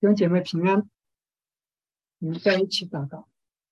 弟兄姐妹平安，我们在一起祷告。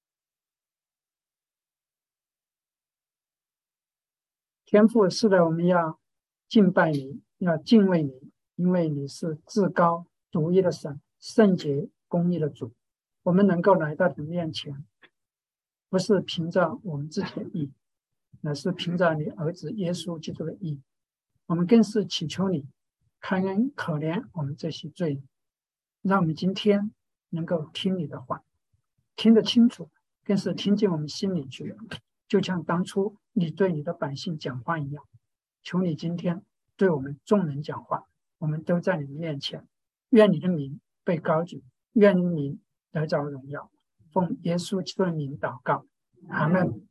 天父，是的，我们要敬拜你，要敬畏你，因为你是至高独一的神，圣洁公义的主。我们能够来到你面前，不是凭着我们自己的义，乃是凭着你儿子耶稣基督的义。我们更是祈求你开恩可怜我们这些罪人，让我们今天能够听你的话，听得清楚，更是听进我们心里去，就像当初你对你的百姓讲话一样。求你今天对我们众人讲话，我们都在你面前，愿你的名被高举，愿你的名得着荣耀。奉耶稣基督的名祷告，阿们。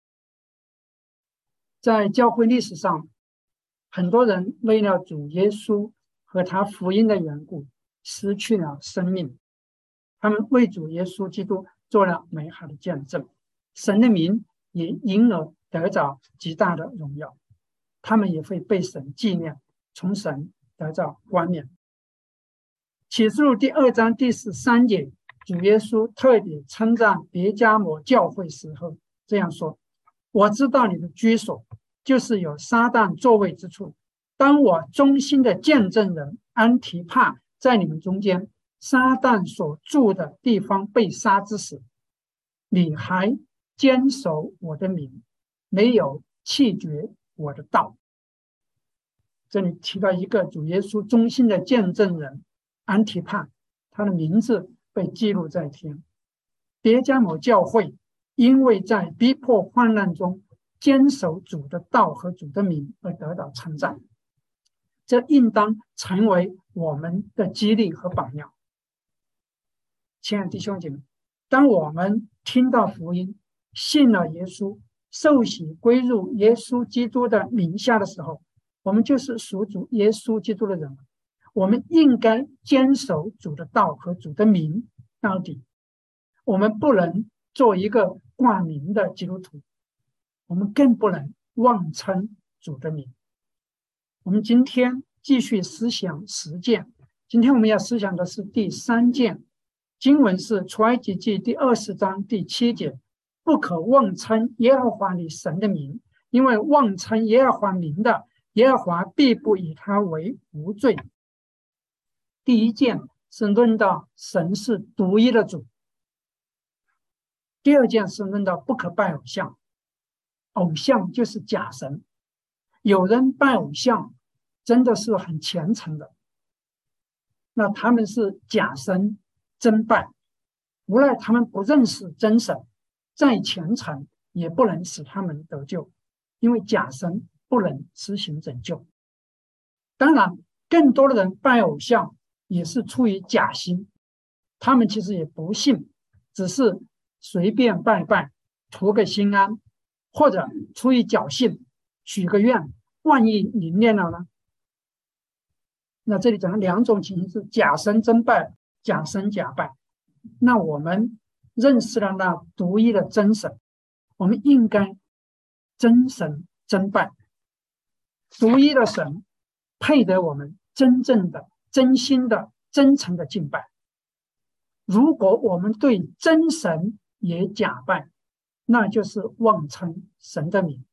在教会历史上，很多人为了主耶稣和他福音的缘故失去了生命，他们为主耶稣基督做了美好的见证，神的名也因而得着极大的荣耀，他们也会被神纪念，从神得着冠冕。启示录第2章第13节，主耶稣特别称赞别迦摩教会时候这样说：我知道你的居所就是有撒旦座位之处，当我忠心的见证人安提帕在你们中间，撒旦所住的地方被杀之时，你还坚守我的名，没有弃绝我的道。这里提到一个主耶稣忠心的见证人安提帕，他的名字被记录在天。别迦摩教会因为在逼迫患难中坚守主的道和主的名而得到称赞，这应当成为我们的激励和榜样。亲爱的弟兄姐妹，当我们听到福音，信了耶稣，受洗归入耶稣基督的名下的时候，我们就是属主耶稣基督的人，我们应该坚守主的道和主的名到底。我们不能做一个挂名的基督徒，我们更不能妄称主的名。我们今天继续思想实践，今天我们要思想的是第3件经文，是出埃及记第20章第7节，不可妄称耶和华你神的名，因为妄称耶和华名的，耶和华必不以他为无罪。第1件是论到神是独一的主，第2件是论到不可拜偶像，偶像就是假神。有人拜偶像真的是很虔诚的，那他们是假神真拜，无奈他们不认识真神，再虔诚也不能使他们得救，因为假神不能施行拯救。当然更多的人拜偶像也是出于假心，他们其实也不信，只是随便拜拜图个心安，或者出于侥幸许个愿，万一灵验了呢？那这里讲的2种情形是假神真拜，假神假拜。那我们认识了那独一的真神，我们应该真神真拜。独一的神配得我们真正的真心的真诚的敬拜。如果我们对真神也假拜，那就是妄称神的名，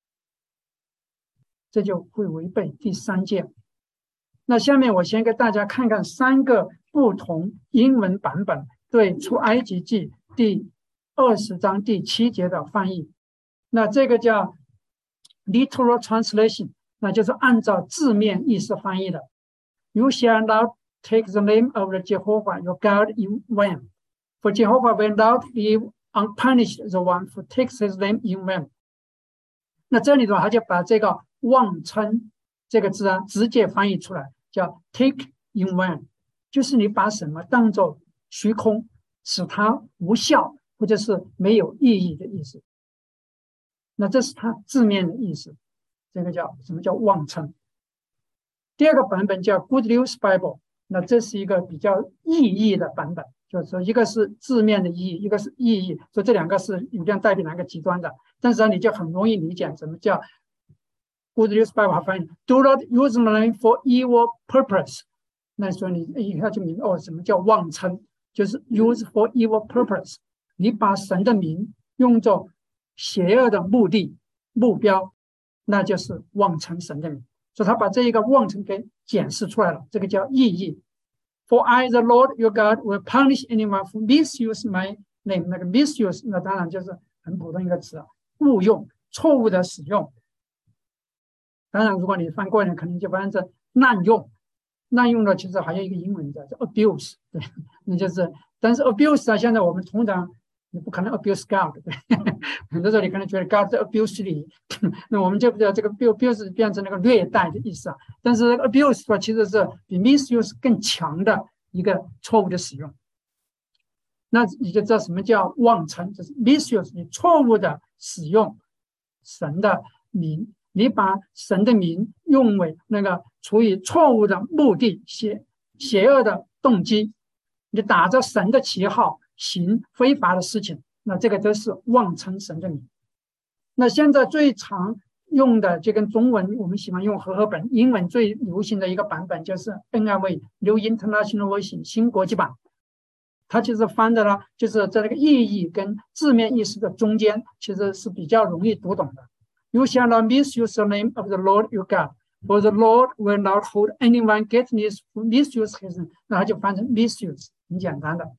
这就会违背第3件。那下面我先给大家看看3个不同英文版本对出埃及记第20章第7节的翻译。那这个叫 literal translation， 那就是按照字面意思翻译的。 You shall not take the name of the Jehovah your God in vain, for Jehovah will not leave unpunished the one who takes his name in vain。 那这里的话他就把这个妄称这个字直接翻译出来，叫 take in vain， 就是你把什么当作虚空，使它无效或者是没有意义的意思。那这是它字面的意思，这个叫什么叫妄称。第2个版本叫 Good News Bible， 那这是一个比较意义的版本，就是说一个是字面的意义，一个是意义，所以这2个是有点代表哪个极端的，但是你就很容易理解什么叫 Good News Bible 翻译 Do not use my name for evil purpose， 那所以你一下就明白什么叫妄称，就是 use for evil purpose， 你把神的名用作邪恶的目的目标，那就是妄称神的名。所以他把这一个妄称给解释出来了，这个叫意义。For I, the Lord your God, will punish anyone who misuse my name。那个 misuse， 那当然就是很普通一个词啊，误用、错误的使用。当然，如果你翻过来，可能就翻成滥用。滥用的其实还有一个英文叫 abuse， 对，那就是。但是 abuse 啊，现在我们通常你不可能 abuse God， 对，很多时候你可能觉得 God 在 abuse 你，那我们就不知道这个 abuse 变成那个虐待的意思啊。但是 abuse 其实是比 misuse 更强的一个错误的使用。那你就知道什么叫妄称，就是 misuse， 你错误的使用神的名，你把神的名用为那个出于错误的目的、邪恶的动机，你打着神的旗号行非法的事情，那这个都是妄称神的名。那现在最常用的就跟中文我们喜欢用和合本，英文最流行的一个版本就是 NIV New International Version 新国际版。它其实翻的呢，就是在那个意义跟字面意思的中间，其实是比较容易读懂的。You shall not misuse the name of the Lord your God, for the Lord will not hold anyone guiltless who misuse his name。那它就翻成 misuse， 很简单的。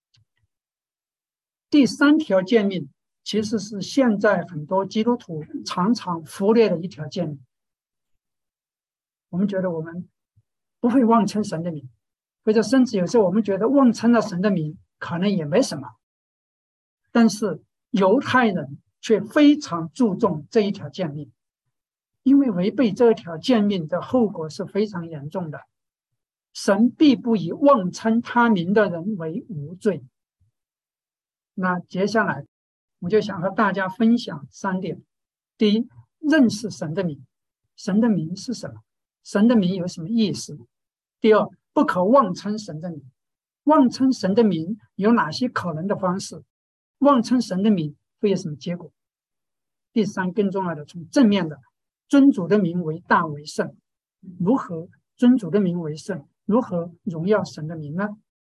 第三条诫命其实是现在很多基督徒常常忽略的一条诫命。我们觉得我们不会妄称神的名，或者甚至有时候我们觉得妄称了神的名可能也没什么，但是犹太人却非常注重这一条诫命，因为违背这条诫命的后果是非常严重的。神必不以妄称他名的人为无罪。那接下来我就想和大家分享3点。第一，认识神的名，神的名是什么？神的名有什么意思？第二，不可妄称神的名，妄称神的名有哪些可能的方式？妄称神的名会有什么结果？第三，更重要的，从正面的，尊主的名为大为圣，如何尊主的名为圣？如何荣耀神的名呢？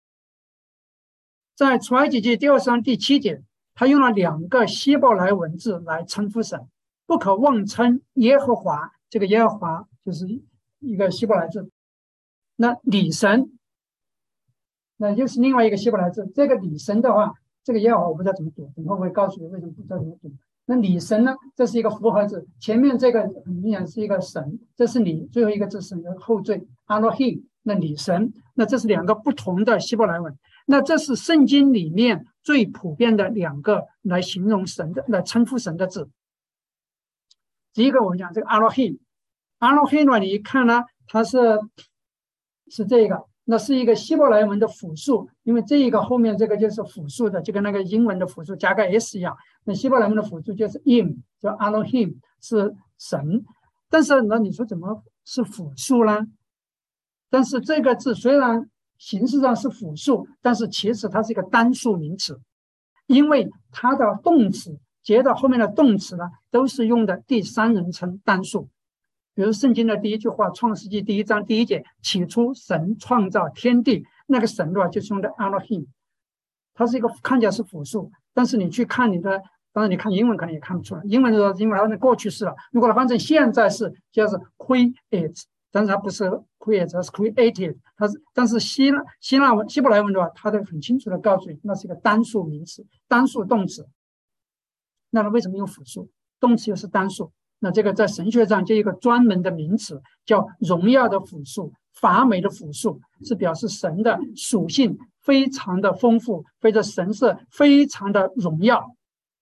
在出埃及记第2章第7节，他用了2个希伯来文字来称呼神，不可妄称耶和华，这个耶和华就是一个希伯来字。那李神，那就是另外一个希伯来字。这个李神的话，这个耶和华我不知道怎么读，等会我会告诉你为什么不知道怎么读。那李神呢，这是一个复合字，前面这个很明显是一个神，这是李，最后一个字是后缀 Elohim， 那李神，那这是2个不同的希伯来文。那这是圣经里面最普遍的2个来形容神的、来称呼神的字。第一个我们讲这个 Elohim 呢，你一看呢，它是这个，那是一个希伯来文的复数，因为这一个后面这个就是复数的，就跟那个英文的复数加个 s 一样。那希伯来文的复数就是 im， 叫 Elohim， 是神。但是呢，你说怎么是复数呢？但是这个字虽然形式上是复数，但是其实它是一个单数名词，因为它的动词接到后面的动词呢，都是用的第3人称单数。比如圣经的第1句话，创世纪第1章第1节，起初神创造天地，那个神的话就是用的 Elohim， 它是一个看起来是复数，但是你去看你的，当然你看英文可能也看不出来，英文的时候因为它是过去式了，如果它换成现在式，就是 create， 但是它不是 create， 它是 created， 但是希伯来文的话，它都很清楚的告诉你，那是一个单数名词，单数动词。那它为什么用复数？动词又是单数。那这个在神学上就一个专门的名词，叫荣耀的复数、华美的复数，是表示神的属性非常的丰富，或者神是非常的荣耀。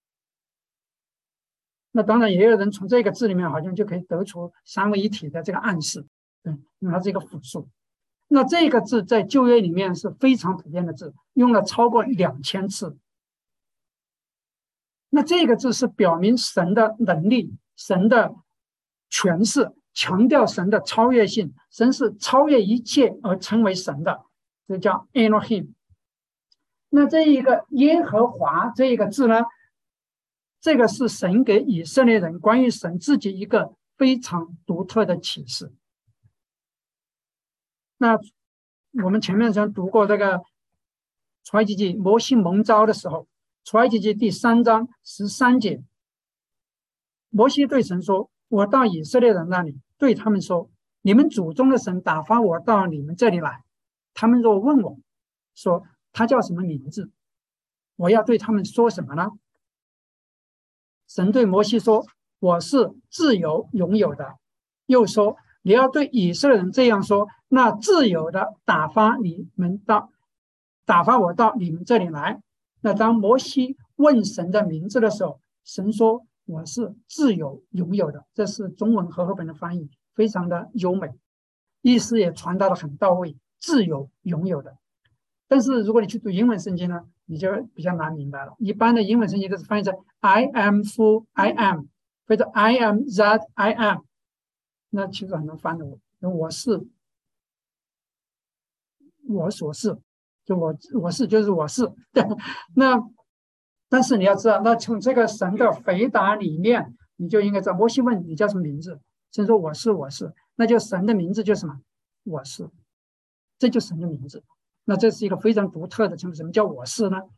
那当然也有人从这个字里面好像就可以得出3位一体的这个暗示，对，因为它是一个复数。那这个字在旧约里面是非常普遍的字，用了超过2000次。那这个字是表明神的能力、神的权势，强调神的超越性，神是超越一切而成为神的，这叫 Elohim。 那这一个耶和华这一个字呢，这个是神给以色列人关于神自己一个非常独特的启示。那我们前面曾读过这个出埃及记摩西蒙召的时候，出埃及记第3章13节，摩西对神说：“我到以色列人那里，对他们说，你们祖宗的神打发我到你们这里来。他们若问我，说他叫什么名字，我要对他们说什么呢？”神对摩西说：“我是自由拥有的。”又说：“你要对以色列人这样说，那自由的打发我到你们这里来。”那当摩西问神的名字的时候，神说：“我是自由拥有的。”这是中文和合本的翻译，非常的优美，意思也传达的很到位，自由拥有的。但是如果你去读英文圣经呢，你就比较难明白了。一般的英文圣经都是翻译成 I am who I am， 或者 I am that I am， 那其实很难翻的。我是我所是，就我是就是我是。那但是你要知道，那从这个神的回答里面，你就应该知道，摩西问你叫什么名字，神说我是，那就神的名字就是什么？我是，这就是神的名字。那这是一个非常独特的称呼。什么叫我是呢？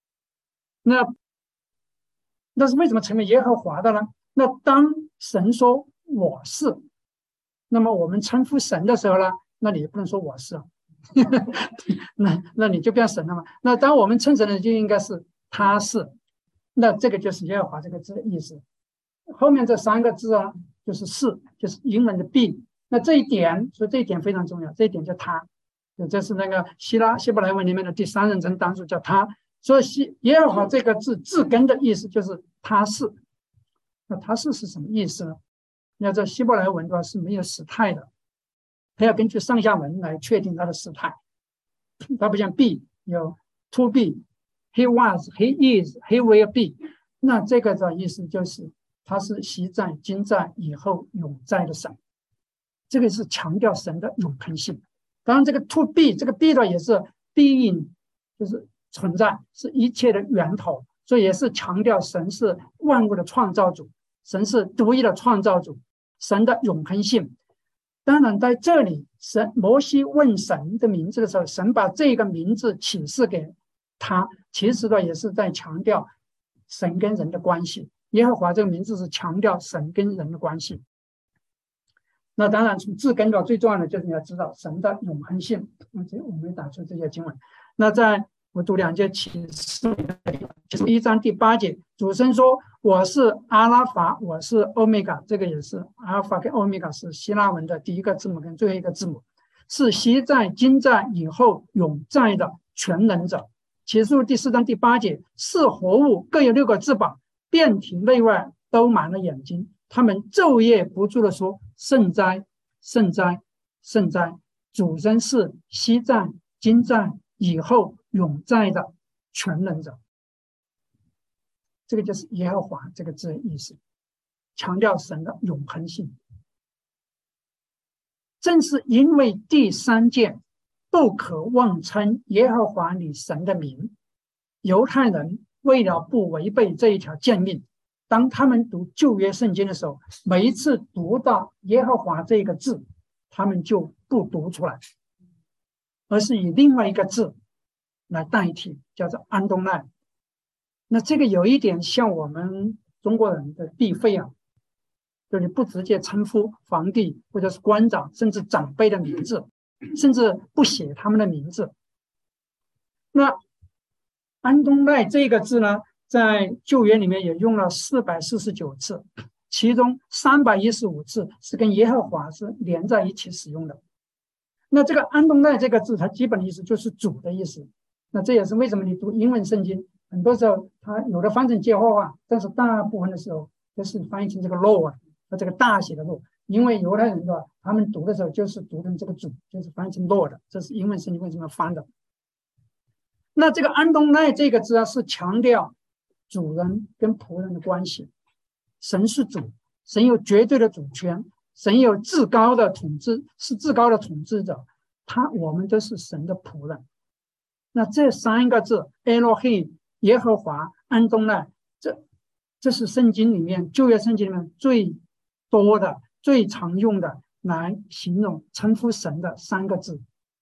那是为什么成为耶和华的呢？那当神说我是，那么我们称呼神的时候呢，那你不能说我是那你就变神了嘛。那当我们称神的就应该是他是，那这个就是耶和华这个字的意思。后面这3个字啊，就是是，就是英文的 be。那这一点，所以这一点非常重要，这一点叫他。这是那个希伯来文里面的第3人称单数叫他，所以耶和华这个字字根的意思就是他是。那他是什么意思呢？你要知道希伯来文的话是没有时态的，它要根据上下文来确定它的时态。它不像 be 有 to be， he was he is he will be， 那这个的意思就是他是昔在今在以后永在的神，这个是强调神的永恒性。当然这个 to be 这个 be 的也是 being， 就是存在，是一切的源头，所以也是强调神是万物的创造主，神是独一的创造主，神的永恒性。当然在这里摩西问神的名字的时候，神把这个名字启示给他，其实呢也是在强调神跟人的关系。耶和华这个名字是强调神跟人的关系。那当然从字根的最重要的就是你要知道神的永恒性。我们打出这些经文。那在我读2节启示1章第8节，主神说：“我是阿拉法，我是欧米伽。”这个也是阿拉法跟欧米伽是希腊文的第一个字母跟最后一个字母，是昔在今在以后永在的全能者。启示录第4章第8节，是活物各有6个翅膀，遍体内外都满了眼睛，他们昼夜不住的说：“圣哉，圣哉，圣哉！主真是昔在今在以后永在的全能者。”这个就是耶和华这个字的意思，强调神的永恒性。正是因为第3件不可妄称耶和华你神的名，犹太人为了不违背这一条诫命，当他们读旧约圣经的时候，每一次读到耶和华这个字，他们就不读出来，而是以另外一个字来代替，叫做安东奈。那这个有一点像我们中国人的避讳啊，就是不直接称呼皇帝或者是官长甚至长辈的名字，甚至不写他们的名字。那安东奈这个字呢，在旧约里面也用了449次，其中315次是跟耶和华是连在一起使用的。那这个安东奈这个字，它基本的意思就是主的意思。那这也是为什么你读英文圣经，很多时候它有的翻成耶和华，但是大部分的时候都是翻译成这个 Lord， 和这个大写的 Lord， 因为犹太人的他们读的时候就是读成这个主，就是翻译成 Lord， 这是英文圣经为什么翻的。那这个安东奈这个字啊，是强调主人跟仆人的关系。神是主，神有绝对的主权，神有至高的统治，是至高的统治者，我们都是神的仆人。那这3个字 Elohim 耶和华安东奈，这是圣经里面旧约圣经里面最多的最常用的来形容称呼神的3个字。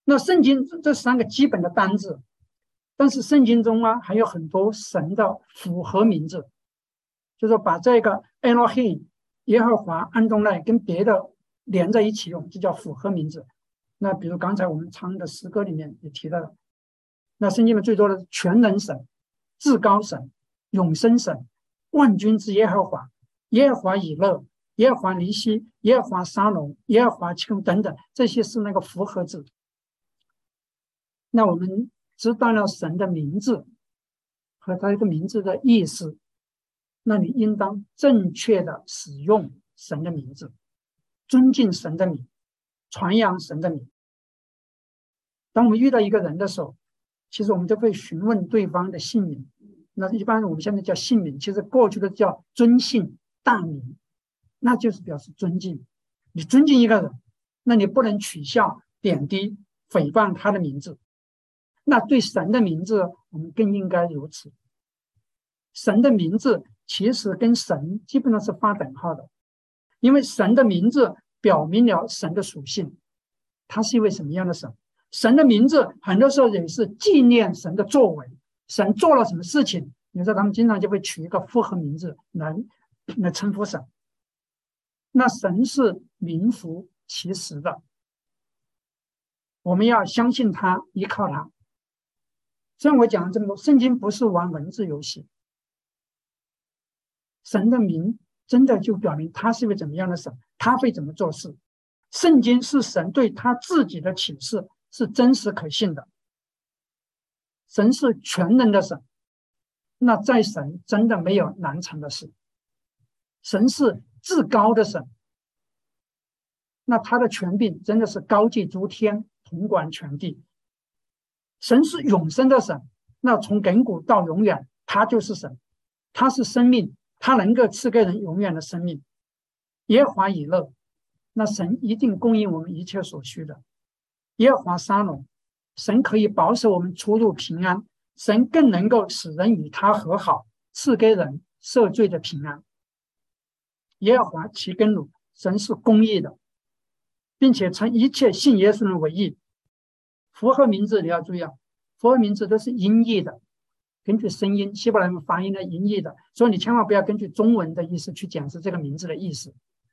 那圣经这3个基本的单字，但是圣经中还有很多神的复合名字，就是把这个 Elohim 耶和华安东赖跟别的连在一起用，这叫复合名字。那比如刚才我们唱的诗歌里面也提到了，那圣经里面最多的是全能神、至高神、永生神、万军之耶和华、耶和华以勒、耶和华尼西、耶和华沙龙、耶和华七等等，这些是那个复合字。那我们知道了神的名字和他这个名字的意思，那你应当正确的使用神的名字，尊敬神的名，传扬神的名。当我们遇到一个人的时候，其实我们就会询问对方的姓名。那一般我们现在叫姓名，其实过去的叫尊姓大名，那就是表示尊敬。你尊敬一个人，那你不能取笑、贬低、诽谤他的名字。那对神的名字，我们更应该如此。神的名字其实跟神基本上是划等号的，因为神的名字表明了神的属性，他是一位什么样的神。神的名字很多时候也是纪念神的作为，神做了什么事情，你说他们经常就会取一个复合名字来称呼神。那神是名副其实的，我们要相信他，依靠他。虽然我讲了这么多，圣经不是玩文字游戏，神的名真的就表明他是一位怎么样的神，他会怎么做事。圣经是神对他自己的启示，是真实可信的。神是全能的神，那在神真的没有难成的事。神是至高的神，那他的权柄真的是高济诸天，统管全地。神是永生的神，那从亘古到永远，他就是神，他是生命，他能够赐给人永远的生命。耶和华以勒，那神一定供应我们一切所需的。耶和华沙龙，神可以保守我们出入平安，神更能够使人与他和好，赐给人赦罪的平安。耶和华其根鲁，神是公义的，并且称一切信耶稣人为义。符合名字你要注意符合名字都是音译的，根据声音希伯来文发音的音译的，所以你千万不要根据中文的意思去解释这个名字的意思。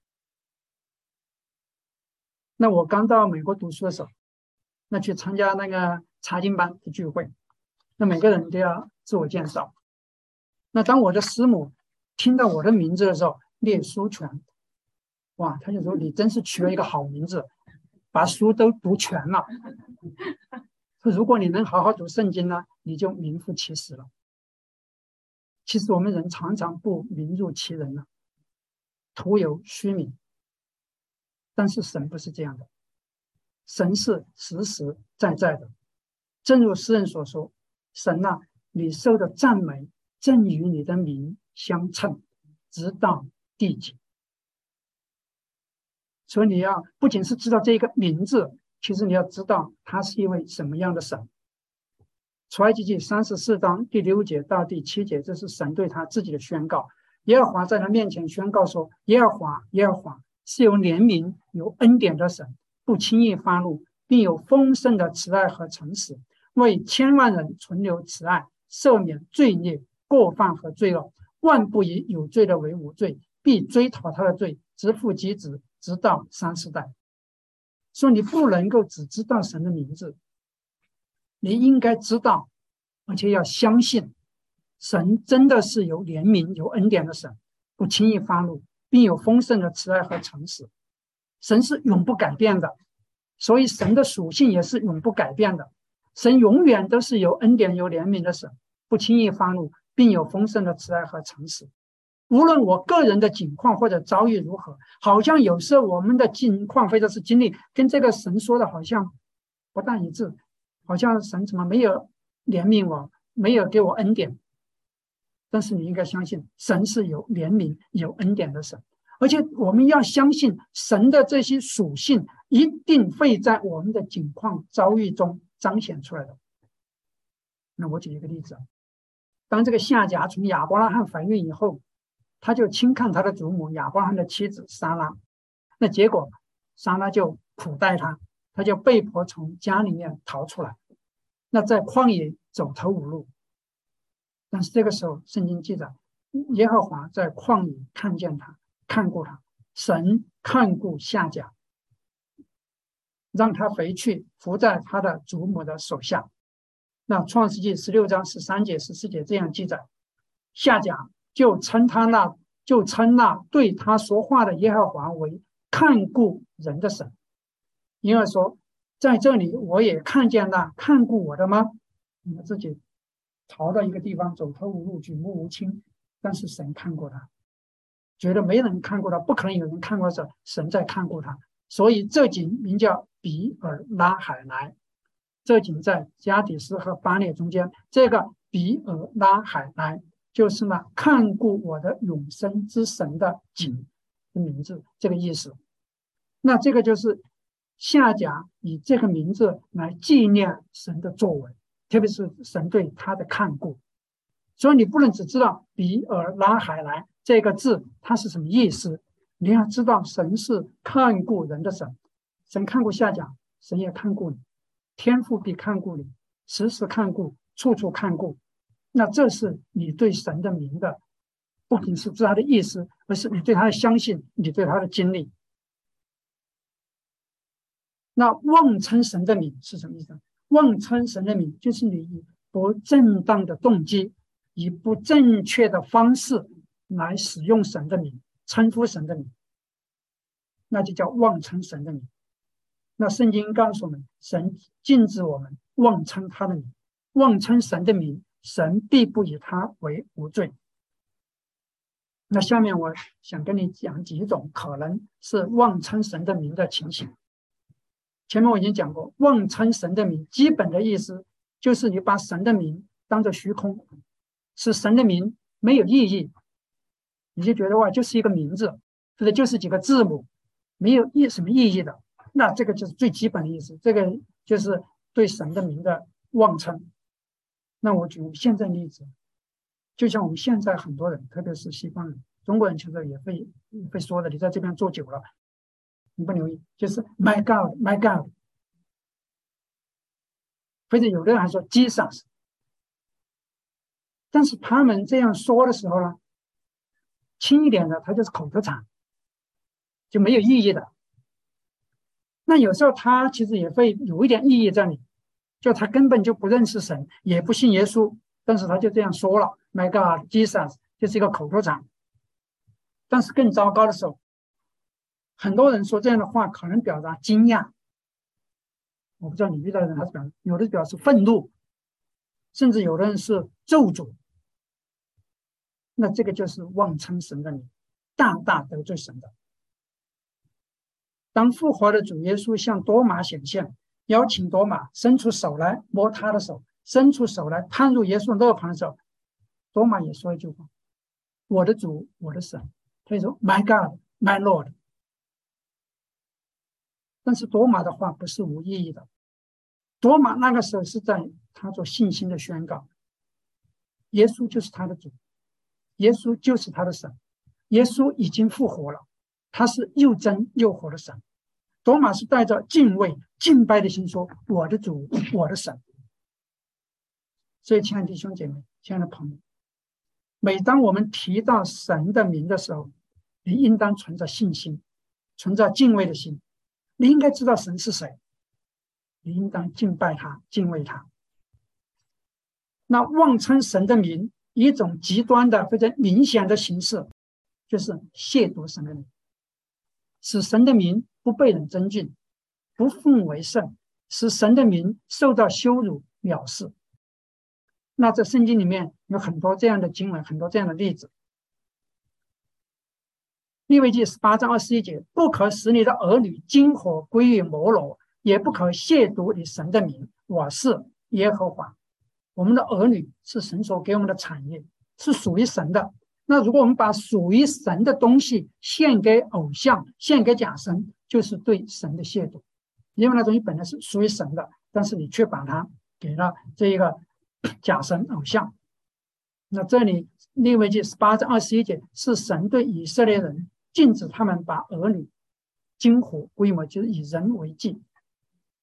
那我刚到美国读书的时候，那去参加那个查经班的聚会，那每个人都要自我介绍。那当我的师母听到我的名字的时候，列书全，哇，他就说你真是取了一个好名字，把书都读全了。如果你能好好读圣经呢，你就名副其实了。其实我们人常常不名入其人了，徒有虚名。但是神不是这样的，神是实实在在的。正如诗人所说，神啊，你受的赞美正与你的名相称，直到地极。所以你要不仅是知道这个名字，其实你要知道他是一位什么样的神。出埃及记34章第6节到第7节，这是神对他自己的宣告。耶和华在他面前宣告说，耶和华耶和华是有怜悯有恩典的神，不轻易发怒，并有丰盛的慈爱和诚实，为千万人存留慈爱，赦免罪孽过犯和罪恶，万不以有罪的为无罪，必追讨他的罪，直父及子，直到3世代。所以你不能够只知道神的名字，你应该知道，而且要相信神真的是有怜悯有恩典的神，不轻易发怒，并有丰盛的慈爱和诚实。神是永不改变的，所以神的属性也是永不改变的。神永远都是有恩典有怜悯的神，不轻易发怒，并有丰盛的慈爱和诚实。无论我个人的境况或者遭遇如何，好像有时候我们的境况或者是经历跟这个神说的好像不大一致，好像神怎么没有怜悯我，没有给我恩典。但是你应该相信神是有怜悯有恩典的神，而且我们要相信神的这些属性一定会在我们的境况遭遇中彰显出来的。那我举一个例子，当这个夏甲从亚伯拉罕怀孕以后，他就轻看他的祖母亚伯拉罕的妻子撒拉，那结果撒拉就苦待他， 他就被迫从家里面逃出来，那在旷野走投无路。但是这个时候，圣经记载，耶和华在旷野看见他，看顾他，神看顾夏甲，让他回去伏在他的祖母的手下。那创世纪16章13节、14节这样记载，夏甲就称那对他说话的耶和华为看顾人的神，因而说，在这里我也看见那看顾我的吗？你们自己逃到一个地方，走投无路，举目无亲，但是神看过他，觉得没人看过他，不可能有人看过他，神在看顾他，所以这井名叫比尔拉海莱。这井在加底斯和巴列中间，这个比尔拉海莱就是那看顾我的永生之神的井的名字，这个意思。那这个就是夏甲以这个名字来纪念神的作为，特别是神对他的看顾。所以你不能只知道比尔拉海莱这个字它是什么意思，你要知道神是看顾人的神，神看顾夏甲，神也看顾你，天父必看顾你，时时看顾，处处看顾。那这是你对神的名的，不仅是知道他的意思，而是你对他的相信，你对他的经历。那妄称神的名是什么意思？妄称神的名就是你以不正当的动机，以不正确的方式来使用神的名，称呼神的名，那就叫妄称神的名。那圣经告诉我们，神禁止我们妄称他的名，妄称神的名，神必不以他为无罪。那下面我想跟你讲几种可能是妄称神的名的情形。前面我已经讲过，妄称神的名基本的意思就是你把神的名当作虚空，使神的名没有意义，你就觉得哇，就是一个名字，或者就是几个字母，没有什么意义的。那这个就是最基本的意思，这个就是对神的名的妄称。那我举现在例子，就像我们现在很多人，特别是西方人，中国人其实也会说的，你在这边做久了，你不留意，就是 My God, My God， 或者有的人还说 Jesus， 但是他们这样说的时候呢，轻一点的，他就是口头禅，就没有意义的。那有时候他其实也会有一点意义在里，就他根本就不认识神，也不信耶稣，但是他就这样说了 My God, Jesus， 就是一个口头禅。但是更糟糕的时候，很多人说这样的话可能表达惊讶，我不知道你遇到的人还是有的表示愤怒，甚至有的人是咒诅。那这个就是妄称神的名，大大得罪神的。当复活的主耶稣向多马显现，邀请多马伸出手来摸他的手，伸出手来探入耶稣的肋旁的时候，多马也说一句话：我的主，我的神。他就说 My God, My Lord。 但是多马的话不是无意义的，多马那个时候是在他做信心的宣告，耶稣就是他的主，耶稣就是他的神，耶稣已经复活了，他是又真又活的神。多马是带着敬畏敬拜的心说：我的主，我的神。所以亲爱的弟兄姐妹，亲爱的朋友，每当我们提到神的名的时候，你应当存着信心，存着敬畏的心，你应该知道神是谁，你应当敬拜他，敬畏他。那妄称神的名，一种极端的非常明显的形式，就是亵渎神的名，使神的名不被人尊敬，不奉为圣，使神的名受到羞辱藐视。那在圣经里面有很多这样的经文，很多这样的例子。利未记18章21节，不可使你的儿女经火归于摩罗，也不可亵渎你神的名，我是耶和华。我们的儿女是神所给我们的产业，是属于神的。那如果我们把属于神的东西献给偶像，献给假神，就是对神的亵渎，因为那东西本来是属于神的，但是你却把它给了这个假神偶像。那这里利未记18章21节是神对以色列人禁止他们把儿女经火归摩，就是以人为祭。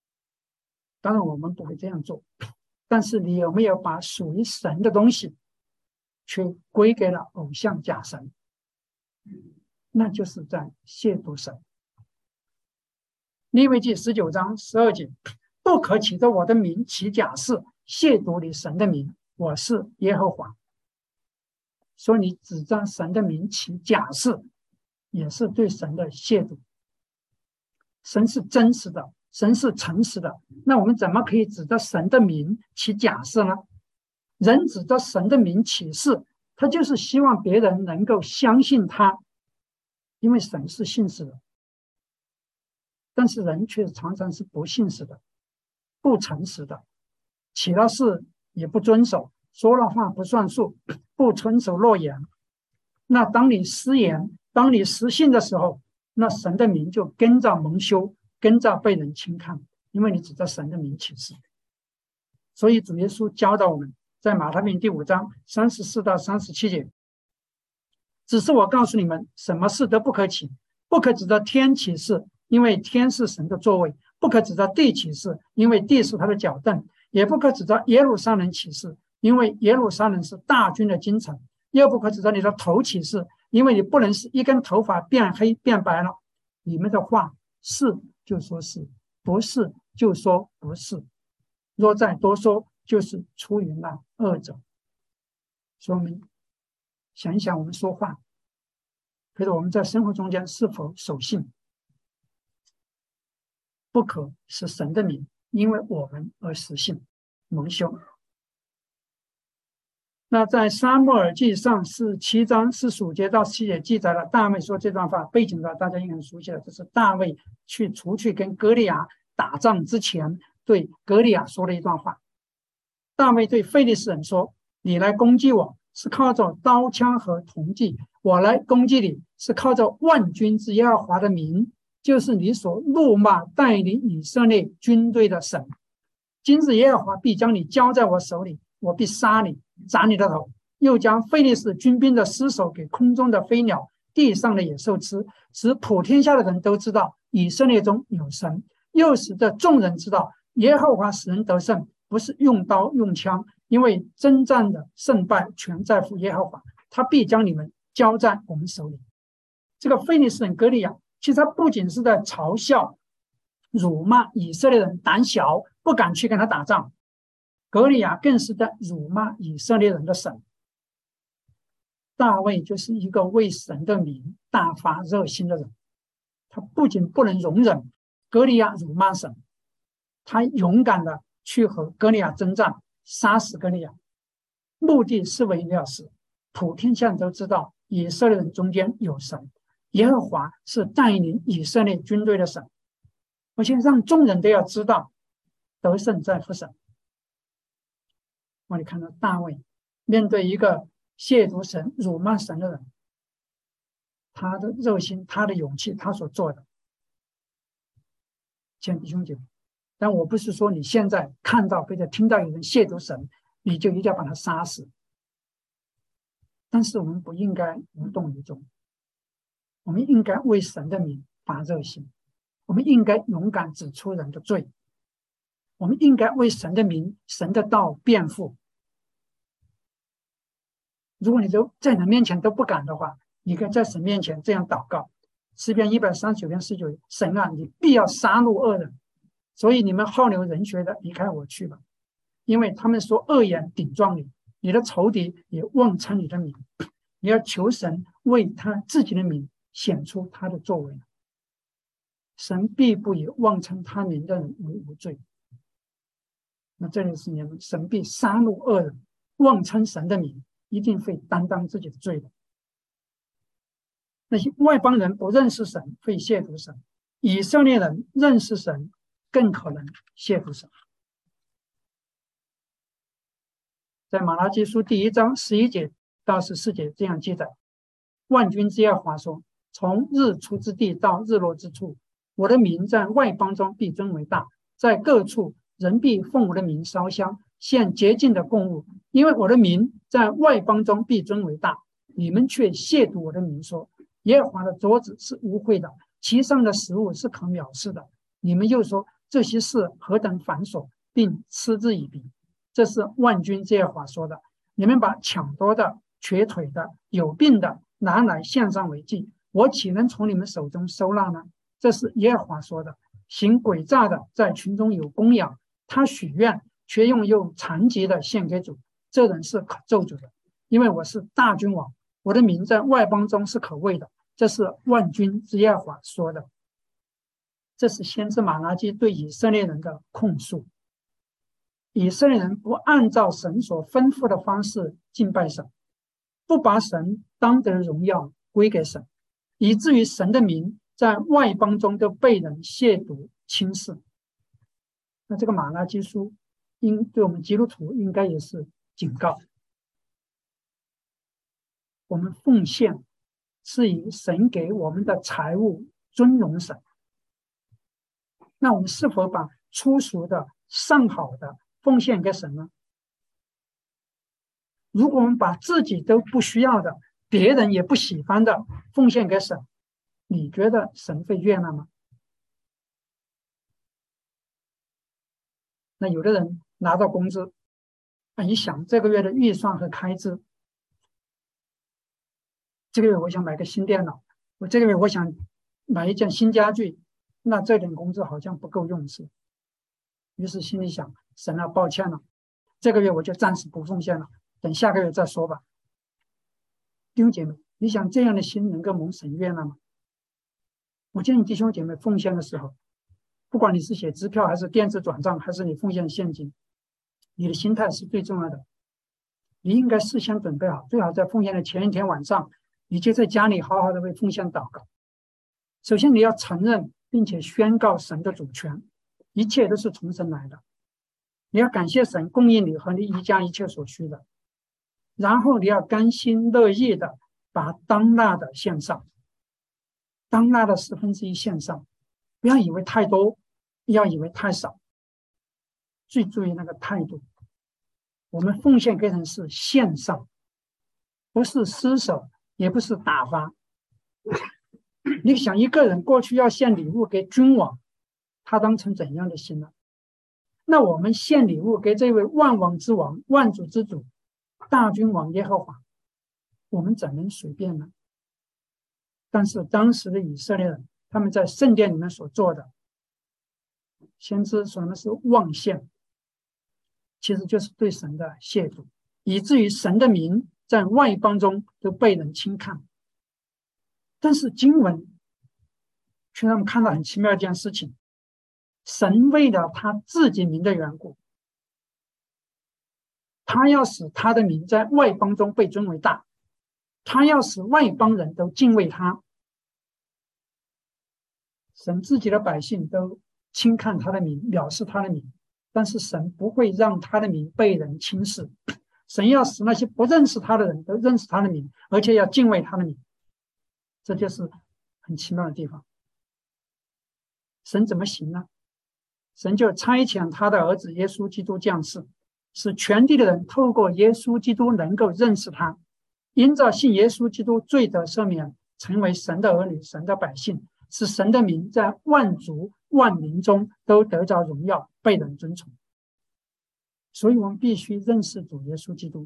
当然我们不会这样做，但是你有没有把属于神的东西却归给了偶像假神，那就是在亵渎神。利未记19章12节，不可起着我的名起假誓，亵渎你神的名，我是耶和华。说你指着神的名起假誓，也是对神的亵渎。神是真实的，神是诚实的，那我们怎么可以指着神的名起假誓呢？人指着神的名起誓，他就是希望别人能够相信他，因为神是信实的。但是人却常常是不信实的，不诚实的，起了誓也不遵守，说了话不算数，不遵守诺言。那当你失言，当你失信的时候，那神的名就跟着蒙羞，跟着被人轻看，因为你指着神的名起誓。所以主耶稣教导我们，在马太福音第5章34到37节，只是我告诉你们，什么事都不可起，不可指着天起誓，因为天是神的座位，不可指着地起誓，因为地是他的脚凳，也不可指着耶路撒冷起誓，因为耶路撒冷是大军的京城，又不可指着你的头起誓，因为你不能使一根头发变黑变白了。你们的话是就说是，不是就说不是，若再多说，就是出于那恶者。说明想一想我们说话，或者我们在生活中间是否守信。不可使神的名因为我们而失信蒙羞。那在撒母耳记上是7章45节到7节记载了大卫说这段话，背景的大家应该很熟悉了，这是大卫除去跟歌利亚打仗之前对歌利亚说的一段话。大卫对非利士人说，你来攻击我是靠着刀枪和铜戟，我来攻击你是靠着万军之耶和华的名，就是你所怒骂带领以色列军队的神。今日耶和华必将你交在我手里，我必杀你，斩你的头，又将非利士军兵的尸首给空中的飞鸟、地上的野兽吃，使普天下的人都知道以色列中有神，又使得众人知道耶和华使人得胜，不是用刀用枪，因为征战的胜败全在乎耶和华，他必将你们交在我们手里。这个非利士人歌利亚，其实他不仅是在嘲笑、辱骂以色列人胆小，不敢去跟他打仗，歌利亚更是在辱骂以色列人的神。大卫就是一个为神的名大发热心的人，他不仅不能容忍歌利亚辱骂神，他勇敢的去和歌利亚征战，杀死歌利亚，目的是为了使普天下人都知道以色列人中间有神，耶和华是带领以色列军队的神，而且让众人都要知道得胜在乎神。我们看到大卫面对一个亵渎神、辱骂神的人，他的热心、他的勇气，他所做的，亲爱的弟兄姐妹，但我不是说你现在看到或者听到有人亵渎神，你就一定要把他杀死。但是我们不应该无动于衷，我们应该为神的名发热心，我们应该勇敢指出人的罪，我们应该为神的名、神的道辩护。如果你都在人面前都不敢的话，你可以在神面前这样祷告。诗篇139篇19，神啊，你必要杀戮恶人，所以你们好流人血的离开我去吧，因为他们说恶言顶撞你，你的仇敌也妄称你的名，你要求神为他自己的名显出他的作为，神必不以妄称他名的人为无罪。那这里是你们，神必杀戮恶人，妄称神的名，一定会担当自己的罪的。那些外邦人不认识神，会亵渎神；以色列人认识神，更可能亵渎神。在马拉基书第1章11节到14节这样记载：万军之耶和华说，从日出之地到日落之处，我的名在外邦中必尊为大，在各处人必奉我的名烧香，献洁净的供物，因为我的名在外邦中必尊为大。你们却亵渎我的名，说耶和华的桌子是污秽的，其上的食物是可藐视的。你们又说这些事何等繁琐，并嗤之以鼻。这是万军之耶和华说的。你们把抢夺的、瘸腿的、有病的拿来献上为祭，我岂能从你们手中收纳呢？这是耶和华说的。行诡诈的在群中有供养，他许愿却用残疾的献给主，这人是可咒诅的，因为我是大君王，我的名在外邦中是可畏的。这是万军之耶和华说的。这是先知马拉基对以色列人的控诉。以色列人不按照神所吩咐的方式敬拜神，不把神当得荣耀归给神，以至于神的名在外邦中都被人亵渎轻视。那这个马拉基书对我们基督徒应该也是警告。我们奉献是以神给我们的财物尊荣神，那我们是否把粗俗的、上好的奉献给神呢？如果我们把自己都不需要的、别人也不喜欢的奉献给神，你觉得神会悦纳吗？那有的人拿到工资，一想这个月的预算和开支，这个月我想买个新电脑，我这个月我想买一件新家具，那这点工资好像不够用是。于是心里想，神啊，抱歉了，这个月我就暂时不奉献了，等下个月再说吧。弟兄姐妹，你想这样的心能够蒙神悦纳吗？我建议弟兄姐妹奉献的时候，不管你是写支票还是电子转账，还是你奉献现金，你的心态是最重要的。你应该事先准备好，最好在奉献的前一天晚上，你就在家里好好的为奉献祷告。首先你要承认并且宣告神的主权，一切都是从神来的。你要感谢神供应你和你一家一切所需的，然后你要甘心乐意的把当纳的献上，当纳的1/4献上，不要以为太多，不要以为太少，最注意那个态度。我们奉献给人是献上，不是施舍，也不是打发。你想一个人过去要献礼物给君王，他当成怎样的心呢？那我们献礼物给这位万王之王、万主之主、大君王耶和华，我们怎能随便呢？但是当时的以色列人，他们在圣殿里面所做的，先知说的是妄献，其实就是对神的亵渎，以至于神的名在外邦中都被人轻看。但是经文却让我们看到很奇妙的一件事情，神为了他自己名的缘故，他要使他的名在外邦中被尊为大，他要使外邦人都敬畏他。神自己的百姓都轻看他的名，藐视他的名，但是神不会让他的名被人轻视。神要使那些不认识他的人都认识他的名，而且要敬畏他的名。这就是很奇妙的地方。神怎么行呢？神就差遣他的儿子耶稣基督降世，使全地的人透过耶稣基督能够认识他，因着信耶稣基督罪得赦免，成为神的儿女、神的百姓，使神的名在万族万民中都得着荣耀，被人尊崇。所以我们必须认识主耶稣基督。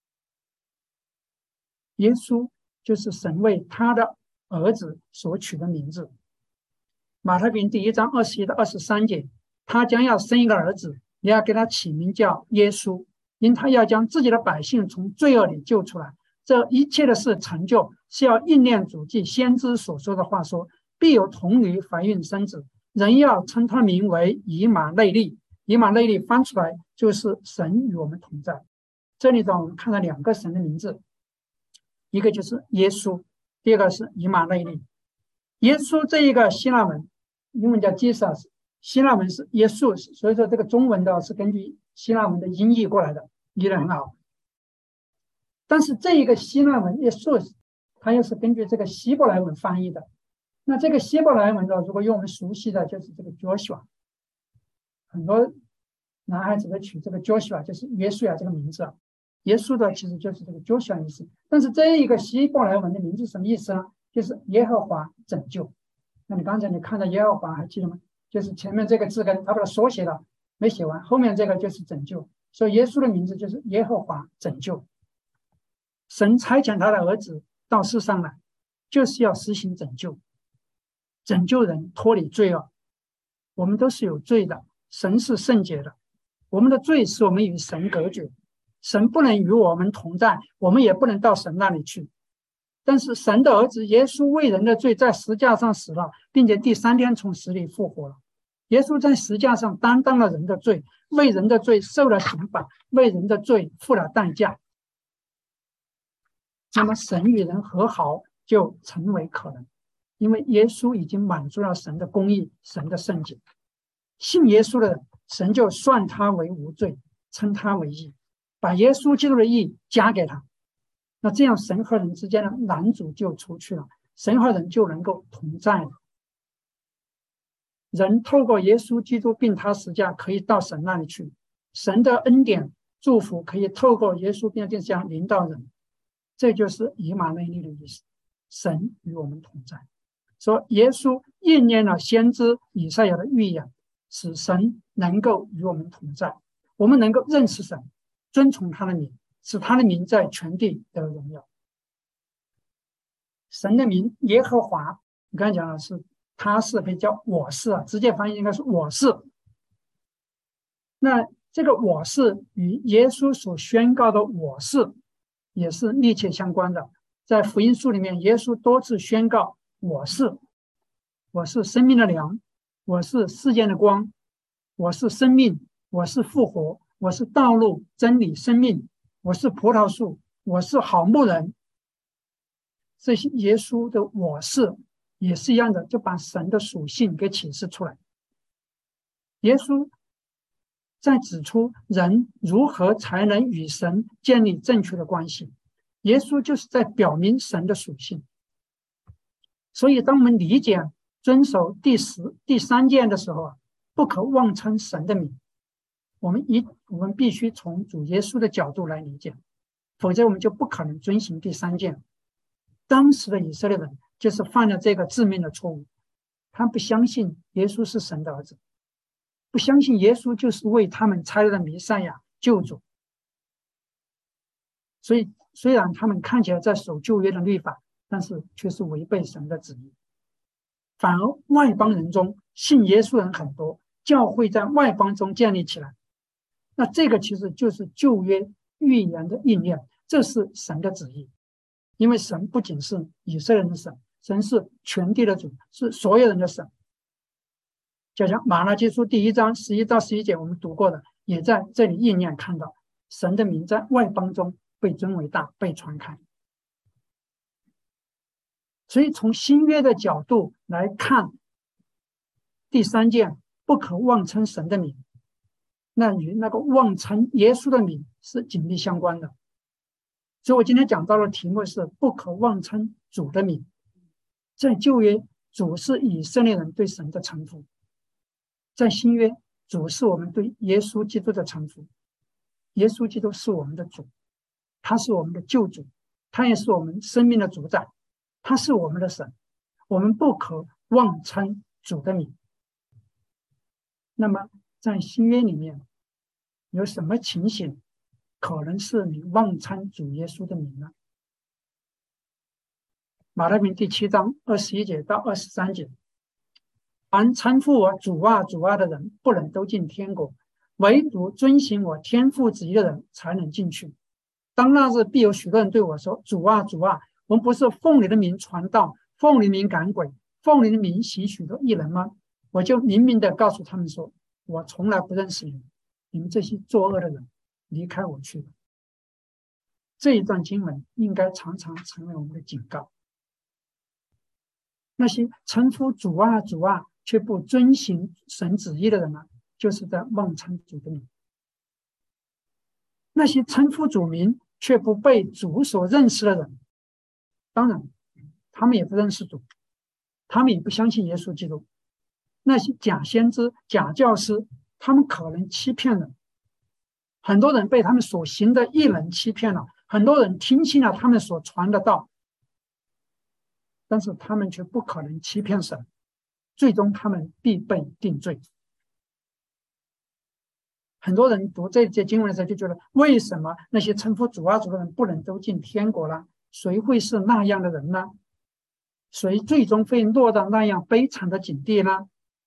耶稣就是神为他的儿子所取的名字。马太福音1章21到23节，他将要生一个儿子，你要给他起名叫耶稣，因他要将自己的百姓从罪恶里救出来。这一切的事成就，是要应验主记先知所说的话，说必有童女怀孕生子，人要称他名为以马内利。以马内利翻出来就是神与我们同在。这里我们看到2个神的名字，一个就是耶稣，第二个是以马内利。耶稣这一个希腊文，英文叫 Jesus， 希腊文是耶稣，所以说这个中文的是根据希腊文的音译过来的，译得很好。但是这一个希腊文耶稣，它又是根据这个希伯来文翻译的。那这个希伯来文呢，如果用我们熟悉的就是这个 Joshua， 很多男孩子都取这个 Joshua， 就是约书亚这个名字啊。耶稣的其实就是这个 Joshua 意思。但是这一个希伯来文的名字什么意思呢？就是耶和华拯救。那你刚才你看到耶和华还记得吗？ 就是前面这个字根，他把它缩写了，没写完，后面这个就是拯救。所以耶稣的名字就是耶和华拯救。神差遣他的儿子到世上来，就是要实行拯救，拯救人脱离罪恶。我们都是有罪的，神是圣洁的，我们的罪使我们与神隔绝，神不能与我们同在，我们也不能到神那里去。但是神的儿子耶稣为人的罪在十字架上死了，并且第3天从死里复活了。耶稣在十字架上担当了人的罪，为人的罪受了刑罚，为人的罪付了代价。那么神与人和好就成为可能，因为耶稣已经满足了神的公义，神的圣洁。信耶稣的人，神就算他为无罪，称他为义，把耶稣基督的义加给他。那这样神和人之间的拦阻就出去了，神和人就能够同在了。人透过耶稣基督并他十字架可以到神那里去，神的恩典祝福可以透过耶稣并他十字架临到人，这就是以马内利的意思，神与我们同在。说耶稣应验了先知以赛亚的预言，使神能够与我们同在，我们能够认识神，遵从他的名，使他的名在全地得荣耀。神的名耶和华，你刚才讲的是他是可以叫我是啊，直接翻译应该是我是。那这个我是与耶稣所宣告的我是也是密切相关的。在福音书里面，耶稣多次宣告我是，我是生命的粮，我是世界的光，我是生命，我是复活，我是道路真理生命，我是葡萄树，我是好牧人。这些耶稣的我是也是一样的，就把神的属性给启示出来。耶稣在指出人如何才能与神建立正确的关系，耶稣就是在表明神的属性。所以当我们理解遵守第3诫的时候，不可妄称神的名，我们必须从主耶稣的角度来理解，否则我们就不可能遵行第3诫。当时的以色列人就是犯了这个致命的错误，他不相信耶稣是神的儿子，不相信耶稣就是为他们差来的弥赛亚救主。所以虽然他们看起来在守旧约的律法，但是却是违背神的旨意。反而外邦人中信耶稣人很多，教会在外邦中建立起来，那这个其实就是旧约预言的应验，这是神的旨意。因为神不仅是以色列人的神，神是全地的主，是所有人的神。就像马拉基书第1章11到11节我们读过的，也在这里应验，看到神的名在外邦中被尊为大，被传开。所以从新约的角度来看，第3诫不可妄称神的名，那与那个妄称耶稣的名是紧密相关的。所以我今天讲到的题目是不可妄称主的名。在旧约，主是以色列人对神的臣服；在新约，主是我们对耶稣基督的臣服。耶稣基督是我们的主，他是我们的救主，他也是我们生命的主宰，他是我们的神，我们不可妄称主的名。那么在新约里面有什么情形可能是你妄称主耶稣的名呢？马太福音第7章21节到23节，凡称呼我主啊主啊的人，不能都进天国，唯独遵行我天父旨意的人才能进去。当那日，必有许多人对我说：主啊主啊，我们不是奉你的名传道，奉你的名赶鬼，奉你的名行许多异人吗？我就明明的告诉他们说，我从来不认识你们，你们这些作恶的人，离开我去吧。这一段经文应该常常成为我们的警告。那些称呼主啊主啊却不遵行神旨意的人呢，就是在妄称主的名。那些称呼主名却不被主所认识的人，当然他们也不认识主，他们也不相信耶稣基督。那些假先知假教师，他们可能欺骗人，很多人被他们所行的异能欺骗了，很多人听信了他们所传的道，但是他们却不可能欺骗神， 最终他们必被定罪。很多人读这些经文的时候就觉得，为什么那些称呼主啊主的人不能都进天国呢？谁会是那样的人呢？谁最终会落到那样悲惨的境地呢？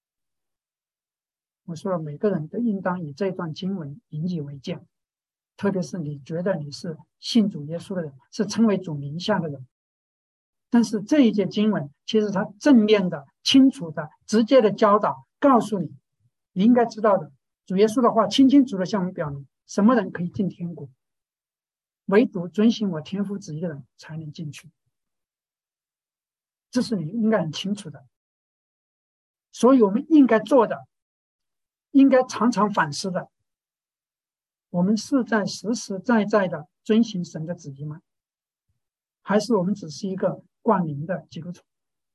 我说了，每个人都应当以这段经文引以为戒，特别是你觉得你是信主耶稣的人，是称为主名下的人。但是这一节经文其实它正面的、清楚的、直接的教导，告诉你你应该知道的。主耶稣的话清清楚楚的向我们表明，什么人可以进天国，唯独遵行我天父旨意的人才能进去。这是你应该很清楚的。所以我们应该做的，应该常常反思的，我们是在实实在在的遵行神的旨意吗？还是我们只是一个挂名的基督徒，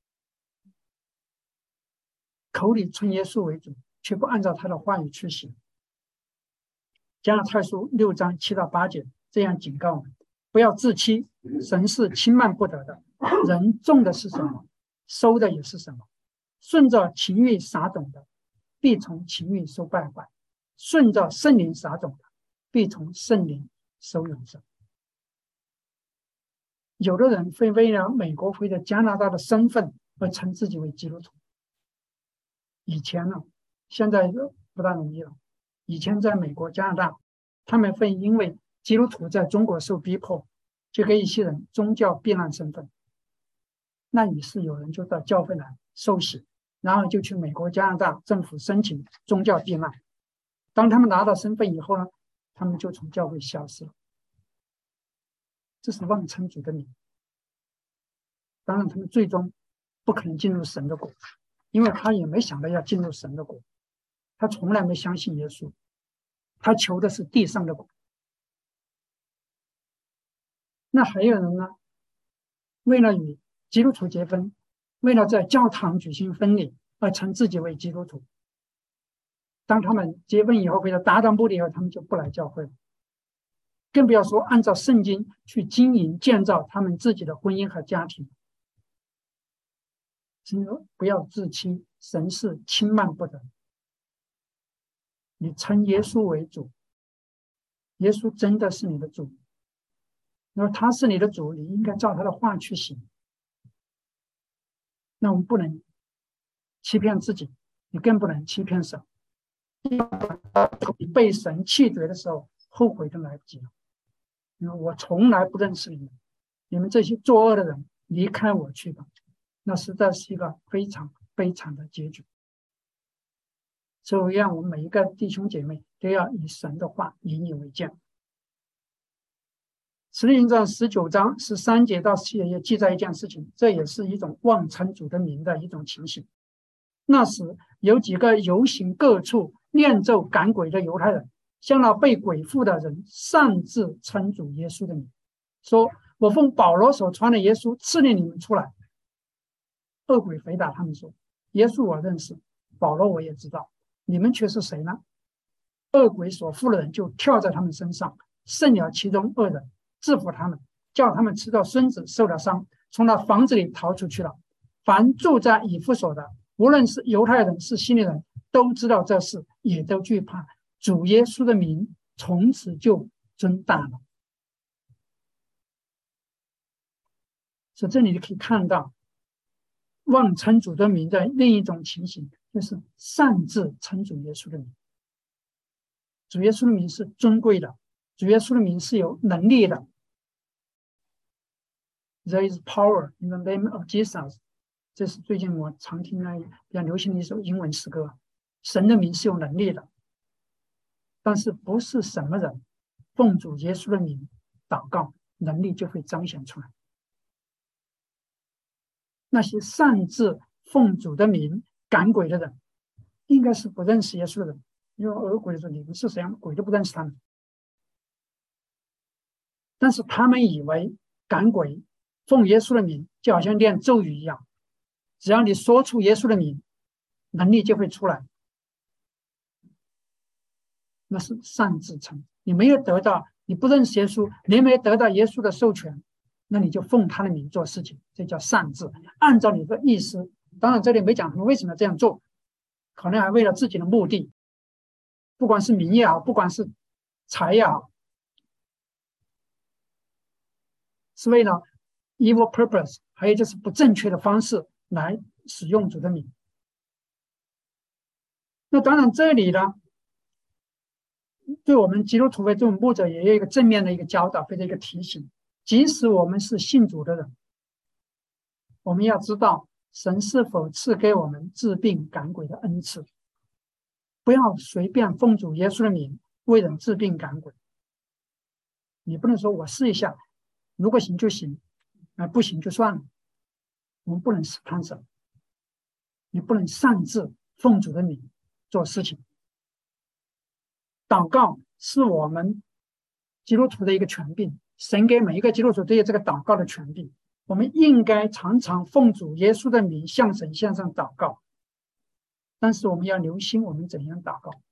口里称耶稣为主，却不按照他的话语去行？加拉太书6章7到8节这样警告我们：不要自欺，神是轻慢不得的。人种的是什么，收的也是什么。顺着情欲撒种的，必从情欲收败坏；顺着圣灵撒种的，必从圣灵收永生。有的人会为了美国或者加拿大的身份而称自己为基督徒。以前呢，现在不大容易了。以前在美国、加拿大，他们会因为基督徒在中国受逼迫，就给一些人宗教避难身份。那于是有人就到教会来受洗，然后就去美国、加拿大政府申请宗教避难。当他们拿到身份以后呢，他们就从教会消失了。这是妄称主的名。当然，他们最终不可能进入神的国，因为他也没想到要进入神的国，他从来没相信耶稣，他求的是地上的国。那还有人呢，为了与基督徒结婚，为了在教堂举行婚礼而称自己为基督徒。当他们结婚以后，为了达到目的以后，他们就不来教会了，更不要说按照圣经去经营建造他们自己的婚姻和家庭。神说不要自欺，神是轻慢不得。你称耶稣为主，耶稣真的是你的主，如果他是你的主，你应该照他的话去行。那我们不能欺骗自己，你更不能欺骗神。你被神弃绝的时候，后悔都来不及了。因为我从来不认识你们，你们这些作恶的人，离开我去吧。那实在是一个非常悲惨的结局。所以让我们每一个弟兄姐妹都要以神的话引以为戒。使徒行传19章13节到17节也记载一件事情，这也是一种妄称主的名的一种情形。那时有几个游行各处念咒赶鬼的犹太人，向那被鬼附的人擅自称主耶稣的名，说：我奉保罗所传的耶稣赐令你们出来。恶鬼回答他们说：耶稣我认识，保罗我也知道，你们却是谁呢？恶鬼所附的人就跳在他们身上，胜了其中2人，制服他们，叫他们吃到孙子受了伤，从那房子里逃出去了。凡住在以弗所的，无论是犹太人是希利人，都知道这事，也都惧怕。主耶稣的名从此就尊大了。所以这里你可以看到妄称主的名的另一种情形，就是擅自称主耶稣的名。主耶稣的名是尊贵的，主耶稣的名是有能力的。There is power in the name of Jesus。 这是最近我常听的比较流行的一首英文诗歌。神的名是有能力的，但是不是什么人奉主耶稣的名祷告，能力就会彰显出来。那些擅自奉主的名赶鬼的人，应该是不认识耶稣的人，因为恶鬼说你们是谁样，鬼都不认识他们。但是他们以为赶鬼奉耶稣的名就好像念咒语一样，只要你说出耶稣的名，能力就会出来。那是擅自称，你没有得到，你不认识耶稣，你没有得到耶稣的授权，那你就奉他的名做事情，这叫擅自，按照你的意思当然这里没讲他们为什么这样做，可能还为了自己的目的，不管是名也好，不管是财也好，是为了 evil purpose， 还有就是不正确的方式来使用主的名。那当然这里呢，对我们基督徒的这种牧者也有一个正面的一个教导，或者一个提醒。即使我们是信主的人，我们要知道神是否赐给我们治病赶鬼的恩赐，不要随便奉主耶稣的名为人治病赶鬼。你不能说我试一下，如果行就行，不行就算了。我们不能试探神，你不能擅自奉主的名做事情。祷告是我们基督徒的一个权柄，神给每一个基督徒都有这个祷告的权柄。我们应该常常奉主耶稣的名向神献上祷告，但是我们要留心我们怎样祷告，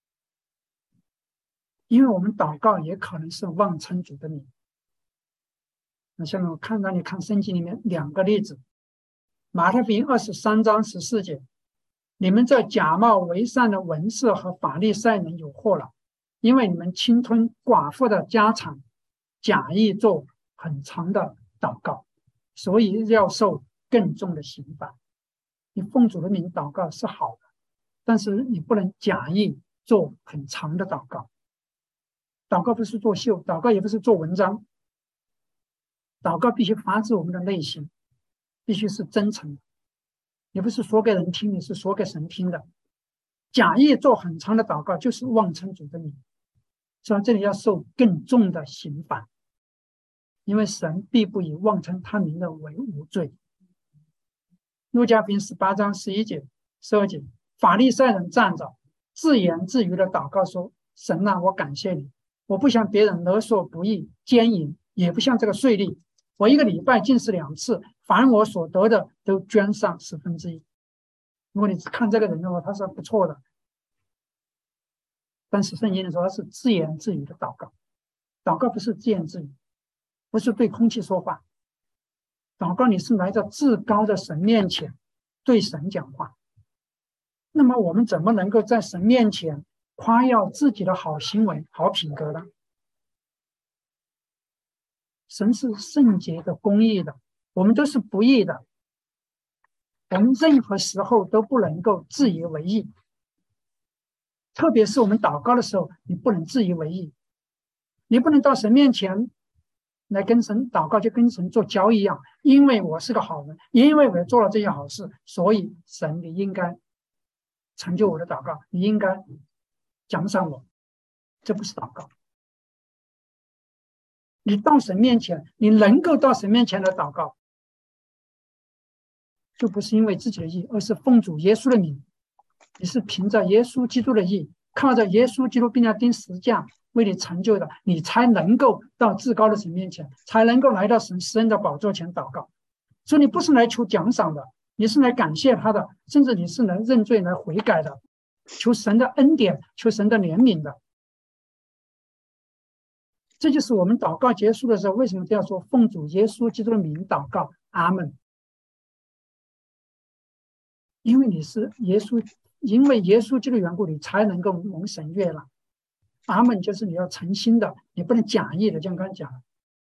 因为我们祷告也可能是妄称主的名。那下面我看到你看圣经里面两个例子，马太福音23章14节，你们这假冒为善的文士和法利赛人有祸了，因为你们侵吞寡妇的家产，假意做很长的祷告，所以要受更重的刑罚。你奉主的名祷告是好的，但是你不能假意做很长的祷告。祷告不是作秀，祷告也不是做文章，祷告必须发自我们的内心，必须是真诚的，也不是说给人听，你是说给神听的。假意做很长的祷告就是妄称主的名，所以这里要受更重的刑罚，因为神必不以妄称他名的为无罪。路加福音18章11节、12节，法利赛人站着自言自语的祷告说，神啊，我感谢你，我不向别人勒索不义奸淫，也不向这个税吏，我一个礼拜禁食2次，凡我所得的都捐上1/10。如果你看这个人的话，他是不错的，但是圣经里说他是自言自语的祷告。祷告不是自言自语，不是对空气说话，祷告你是来到至高的神面前对神讲话。那么我们怎么能够在神面前夸耀自己的好行为、好品格呢？神是圣洁的、公义的，我们都是不义的，我们任何时候都不能够自以为义，特别是我们祷告的时候，你不能自以为义，你不能到神面前来跟神祷告，就跟神做交易一样，因为我是个好人，因为我做了这些好事，所以神你应该成就我的祷告，你应该奖赏我。这不是祷告。你到神面前，你能够到神面前来祷告，就不是因为自己的义，而是奉主耶稣的名，你是凭着耶稣基督的义，靠着耶稣基督并要钉十字架为你成就的，你才能够到至高的神面前，才能够来到神施恩的宝座前祷告。所以你不是来求奖赏的，你是来感谢他的，甚至你是来认罪来悔改的，求神的恩典，求神的怜悯的。这就是我们祷告结束的时候为什么都要说奉主耶稣基督的名祷告，阿们。因为你是耶稣，因为耶稣基督的缘故，你才能够蒙神悦纳。阿们就是你要诚心的，你不能假意的，像刚才讲的，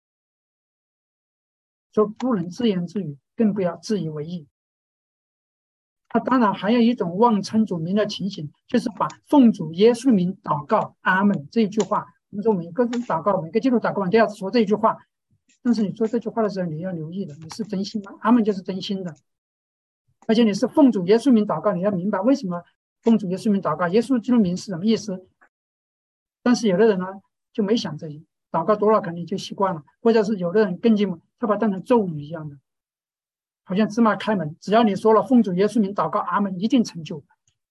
说不能自言自语，更不要自以为义。当然还有一种妄称主名的情形，就是把奉主耶稣名祷告阿们这一句话，我们说每个人祷告，每个基督祷告完都要说这一句话，但是你说这句话的时候，你要留意的，你是真心吗？阿们就是真心的，而且你是奉主耶稣名祷告，你要明白为什么奉主耶稣名祷告，耶稣基督名是什么意思。但是有的人呢就没想这些，祷告多了肯定就习惯了，或者是有的人更进步，他把它当成咒语一样的，好像芝麻开门，只要你说了奉主耶稣名祷告阿们，一定成就。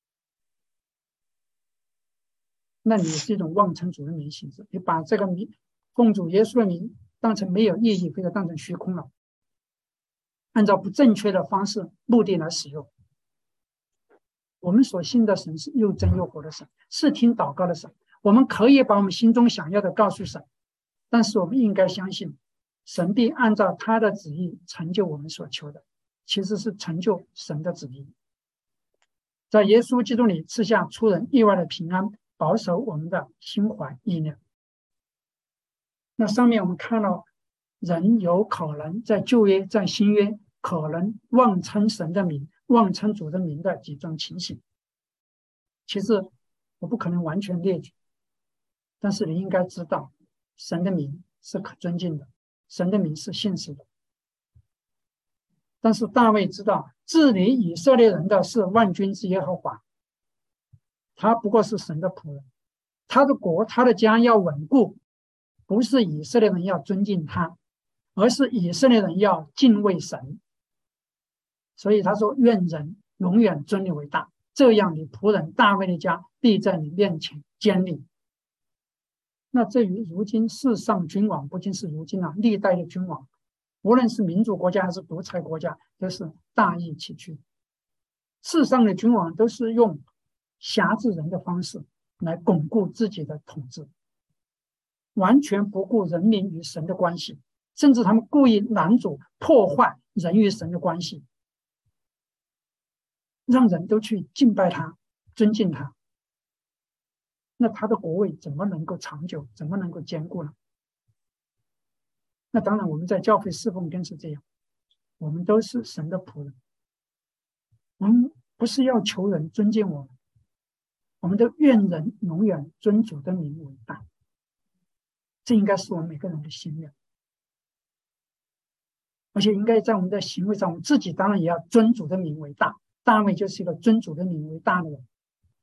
那你是一种妄称主的名性质，你把这个名奉主耶稣的名当成没有意义，或者当成虚空了，按照不正确的方式目的来使用。我们所信的神是又真又活的神，是听祷告的神，我们可以把我们心中想要的告诉神，但是我们应该相信神必按照他的旨意成就我们所求的。 其实是成就神的旨意，在耶稣基督里赐下出人意外的平安，保守我们的心怀意念。那上面我们看到，人有可能在旧约、在新约可能妄称神的名、妄称主的名的几种情形。其实我不可能完全列举，但是你应该知道，神的名是可尊敬的，神的名是信实的。但是大卫知道，治理以色列人的是万军之耶和华，他不过是神的仆人，他的国、他的家要稳固，不是以色列人要尊敬他，而是以色列人要敬畏神。所以他说：“愿人永远尊你为大，这样你仆人大卫的家必在你面前坚立。”那至于如今世上君王，不仅是如今历代的君王，无论是民主国家还是独裁国家，都是大异其趣。世上的君王都是用辖制人的方式来巩固自己的统治，完全不顾人民与神的关系，甚至他们故意拦阻、破坏人与神的关系，让人都去敬拜他、尊敬他。那他的国位怎么能够长久，怎么能够坚固呢？那当然，我们在教会侍奉更是这样，我们都是神的仆人，我们不是要求人尊敬我们，我们都愿人永远尊主的名为大。这应该是我们每个人的心愿，而且应该在我们的行为上，我们自己当然也要尊主的名为大。大卫就是一个尊主的名为大的人。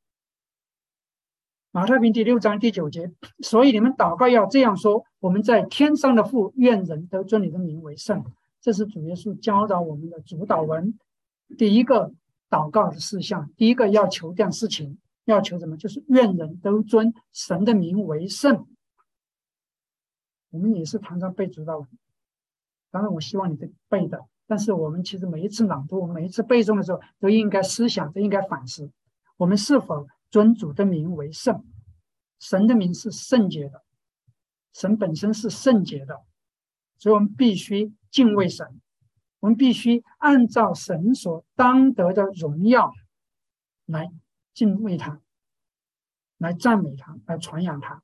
马太福音第6章第9节，所以你们祷告要这样说：我们在天上的父，愿人都尊你的名为圣。这是主耶稣教导我们的主祷文，第一个祷告的事项，第一个要求这样事情，要求什么？就是愿人都尊神的名为圣。我们也是常常背主祷文，当然我希望你背的，但是我们其实每一次朗读、每一次背诵的时候，都应该思想，都应该反思，我们是否尊主的名为圣。神的名是圣洁的，神本身是圣洁的，所以我们必须敬畏神，我们必须按照神所当得的荣耀来敬畏他，来赞美他，来传扬他。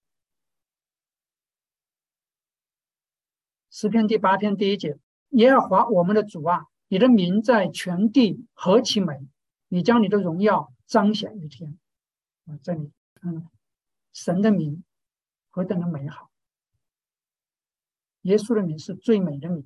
诗篇第8篇第1节，耶和华我们的主啊，你的名在全地何其美，你将你的荣耀彰显于天。这里神的名何等的美好，耶稣的名是最美的名，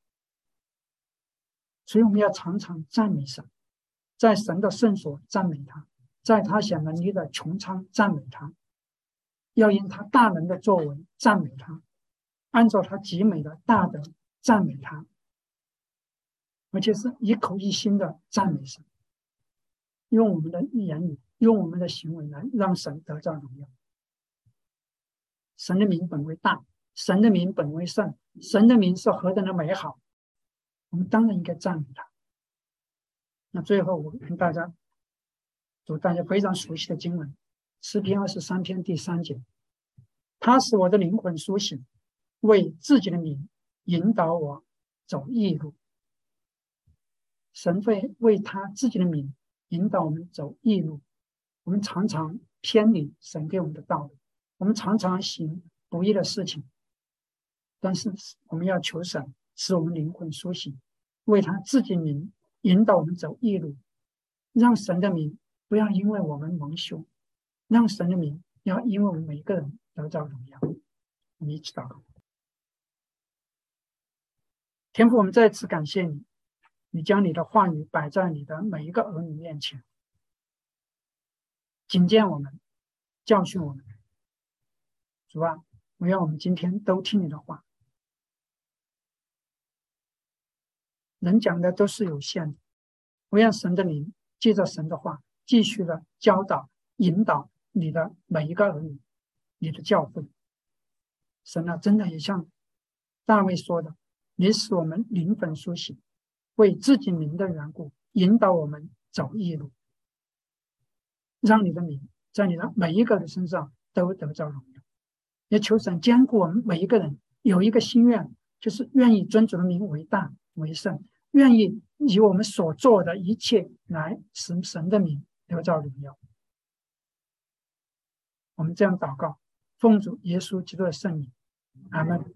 所以我们要常常赞美神，在神的圣所赞美他，在他显能力的穹苍赞美他，要因他大能的作为赞美他，按照他极美的大德赞美他，而且是一口一心的赞美神，用我们的言语，用我们的行为来让神得到荣耀。神的名本为大，神的名本为圣，神的名是何等的美好，我们当然应该赞美他。那最后我跟大家读大家非常熟悉的经文，诗篇23篇第3节，他使我的灵魂苏醒，为自己的名引导我走义路。神会为他自己的名引导我们走义路。我们常常偏离神给我们的道路，我们常常行不义的事情，但是我们要求神使我们灵魂苏醒，为他自己名引导我们走义路，让神的名不要因为我们蒙羞，让神的名要因为我们每个人得到荣耀。我们一起祷告。天父，我们再次感谢你，你将你的话语摆在你的每一个儿女面前，警戒我们，教训我们。主啊，我愿我们今天都听你的话。人讲的都是有限的，我愿神的灵借着神的话，继续的教导、引导你的每一个儿女，你的教会。神啊，真的也像大卫说的，你使我们灵魂苏醒，为自己名的缘故，引导我们走义路，让你的名在你的每一个人身上都得到荣耀。也求神兼顾我们每一个人有一个心愿，就是愿意尊主的名为大为圣，愿意以我们所做的一切来使神的名得到荣耀。我们这样祷告，奉主耶稣基督的圣名，阿门。